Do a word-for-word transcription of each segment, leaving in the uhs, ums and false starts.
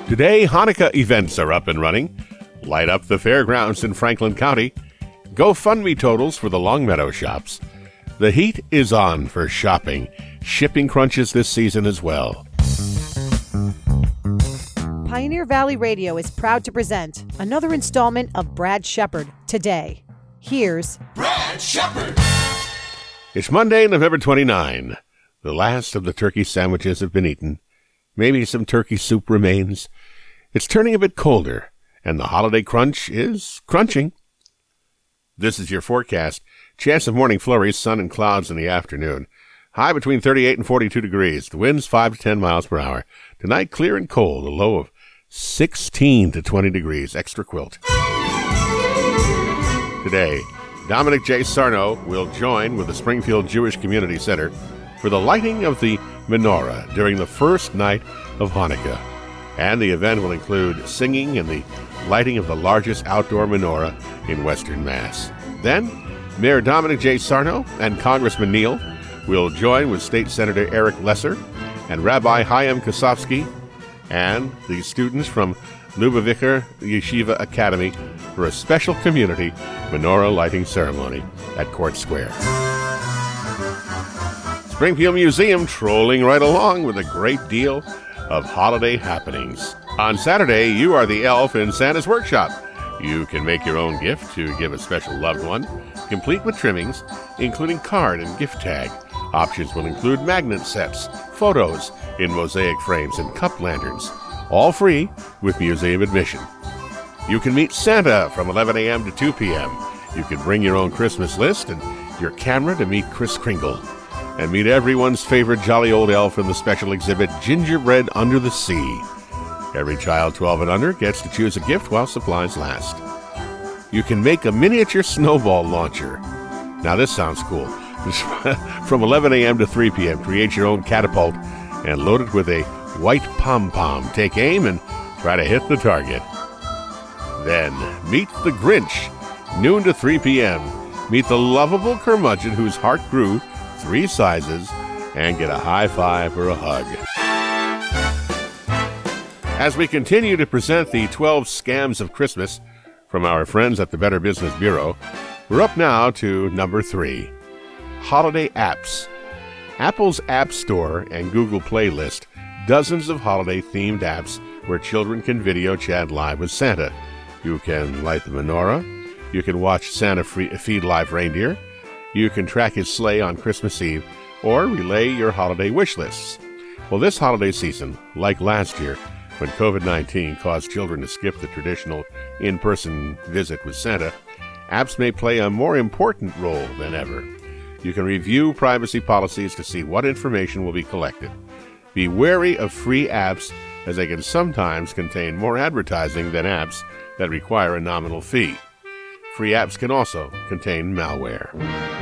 Today, Hanukkah events are up and running. Light up the fairgrounds in Franklin County. GoFundMe totals for the Longmeadow shops. The heat is on for shopping. Shipping crunches this season as well. Pioneer Valley Radio is proud to present another installment of Brad Shepard Today. Here's Brad Shepard. It's Monday, November twenty-ninth. The last of the turkey sandwiches have been eaten. Maybe some turkey soup remains. It's turning a bit colder, and the holiday crunch is crunching. This is your forecast. Chance of morning flurries, sun and clouds in the afternoon. High between thirty-eight and forty-two degrees. The wind's five to ten miles per hour. Tonight, clear and cold. A low of sixteen to twenty degrees. Extra quilt. Today, Dominic J. Sarno will join with the Springfield Jewish Community Center for the lighting of the menorah during the first night of Hanukkah. And the event will include singing and the lighting of the largest outdoor menorah in Western Mass. Then, Mayor Dominic J. Sarno and Congressman Neal will join with State Senator Eric Lesser and Rabbi Chaim Kosofsky and the students from Lubavitcher Yeshiva Academy for a special community menorah lighting ceremony at Court Square. Springfield Museum trolling right along with a great deal of holiday happenings. On Saturday, you are the elf in Santa's Workshop. You can make your own gift to give a special loved one, complete with trimmings, including card and gift tag. Options will include magnet sets, photos in mosaic frames, and cup lanterns, all free with museum admission. You can meet Santa from eleven a.m. to two p.m. You can bring your own Christmas list and your camera to meet Kris Kringle. And meet everyone's favorite jolly old elf in the special exhibit, Gingerbread Under the Sea. Every child twelve and under gets to choose a gift while supplies last. You can make a miniature snowball launcher. Now this sounds cool. From eleven a.m. to three p.m., create your own catapult and load it with a white pom-pom. Take aim and try to hit the target. Then, meet the Grinch, noon to three p.m. Meet the lovable curmudgeon whose heart grew three sizes and get a high five or a hug. As we continue to present the twelve scams of Christmas from our friends at the Better Business Bureau, we're up now to number three. Holiday apps. Apple's App Store and Google Play list dozens of holiday-themed apps where children can video chat live with Santa. You can light the menorah. You can watch Santa feed live reindeer. You can track his sleigh on Christmas Eve or relay your holiday wish lists. Well, this holiday season, like last year, when covid nineteen caused children to skip the traditional in-person visit with Santa, apps may play a more important role than ever. You can review privacy policies to see what information will be collected. Be wary of free apps, as they can sometimes contain more advertising than apps that require a nominal fee. Free apps can also contain malware.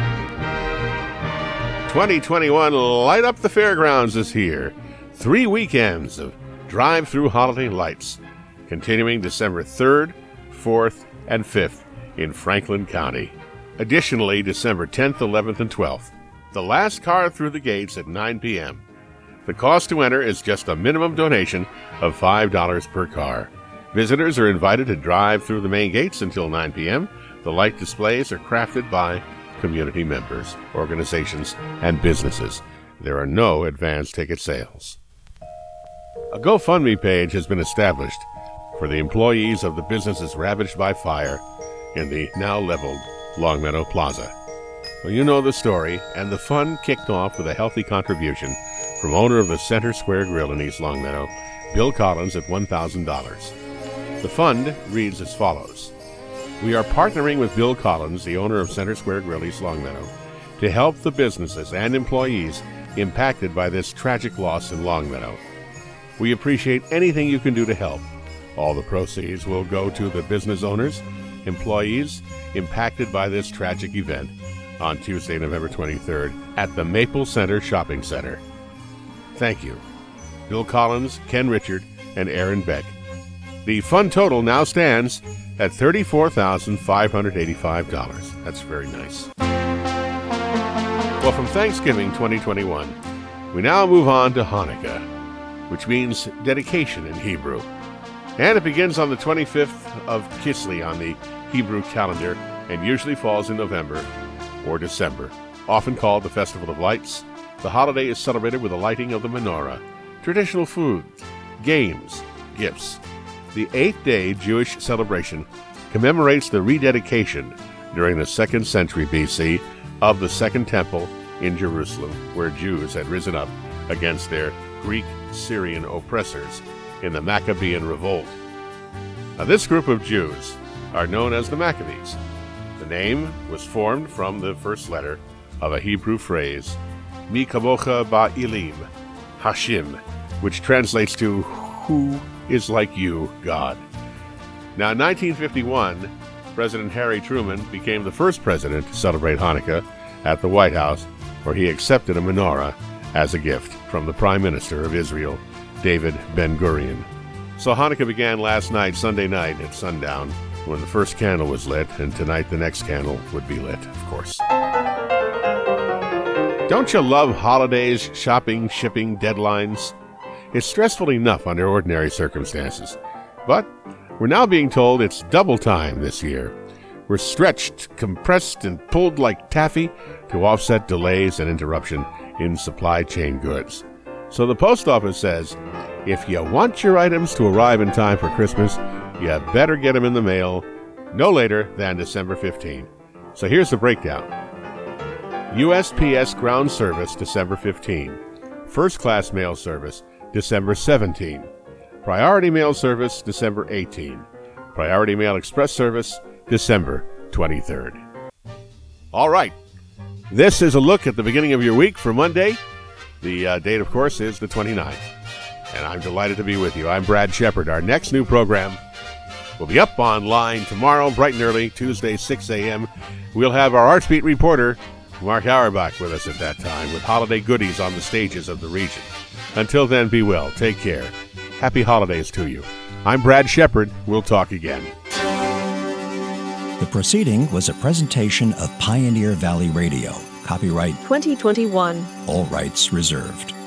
twenty twenty-one Light Up the Fairgrounds is here. Three weekends of drive-through holiday lights, continuing December third, fourth, and fifth in Franklin County. Additionally, December tenth, eleventh, and twelfth, the last car through the gates at nine p.m. The cost to enter is just a minimum donation of five dollars per car. Visitors are invited to drive through the main gates until nine p.m. The light displays are crafted by community members, organizations, and businesses. There are no advance ticket sales. A GoFundMe page has been established for the employees of the businesses ravaged by fire in the now leveled Longmeadow Plaza. Well, you know the story, and the fund kicked off with a healthy contribution from owner of the Center Square Grill in East Longmeadow, Bill Collins, at one thousand dollars. The fund reads as follows. We are partnering with Bill Collins, the owner of Center Square Grill, East Longmeadow, to help the businesses and employees impacted by this tragic loss in Longmeadow. We appreciate anything you can do to help. All the proceeds will go to the business owners, employees impacted by this tragic event on Tuesday, November twenty-third at the Maple Center Shopping Center. Thank you. Bill Collins, Ken Richard, and Aaron Beck. The fund total now stands at thirty-four thousand five hundred eighty-five dollars. That's very nice. Well, from Thanksgiving twenty twenty-one, we now move on to Hanukkah, which means dedication in Hebrew. And it begins on the twenty-fifth of Kislev on the Hebrew calendar and usually falls in November or December. Often called the Festival of Lights, the holiday is celebrated with the lighting of the menorah, traditional food, games, gifts. The eighth-day Jewish celebration commemorates the rededication during the second century B C of the Second Temple in Jerusalem, where Jews had risen up against their Greek-Syrian oppressors in the Maccabean Revolt. Now, this group of Jews are known as the Maccabees. The name was formed from the first letter of a Hebrew phrase, Mi kamocha ba'elim, Hashim, which translates to, who is like you, God. Now, in nineteen fifty-one, President Harry Truman became the first president to celebrate Hanukkah at the White House, where he accepted a menorah as a gift from the Prime Minister of Israel, David Ben-Gurion. So Hanukkah began last night, Sunday night at sundown, when the first candle was lit, and tonight the next candle would be lit, of course. Don't you love holidays, shopping, shipping, deadlines? It's stressful enough under ordinary circumstances. But we're now being told it's double time this year. We're stretched, compressed, and pulled like taffy to offset delays and interruption in supply chain goods. So the post office says, if you want your items to arrive in time for Christmas, you better get them in the mail no later than December fifteenth. So here's the breakdown. U S P S Ground Service, December fifteenth. First Class Mail Service, December seventeenth. Priority Mail Service, December eighteenth. Priority Mail Express Service, December twenty-third. All right. This is a look at the beginning of your week for Monday. The uh, date, of course, is the twenty-ninth. And I'm delighted to be with you. I'm Brad Shepard. Our next new program will be up online tomorrow, bright and early, Tuesday, six a.m. We'll have our Arts Beat reporter, Mark Auerbach, with us at that time with holiday goodies on the stages of the region. Until then, be well. Take care. Happy holidays to you. I'm Brad Shepard. We'll talk again. The proceeding was a presentation of Pioneer Valley Radio. Copyright twenty twenty-one. All rights reserved.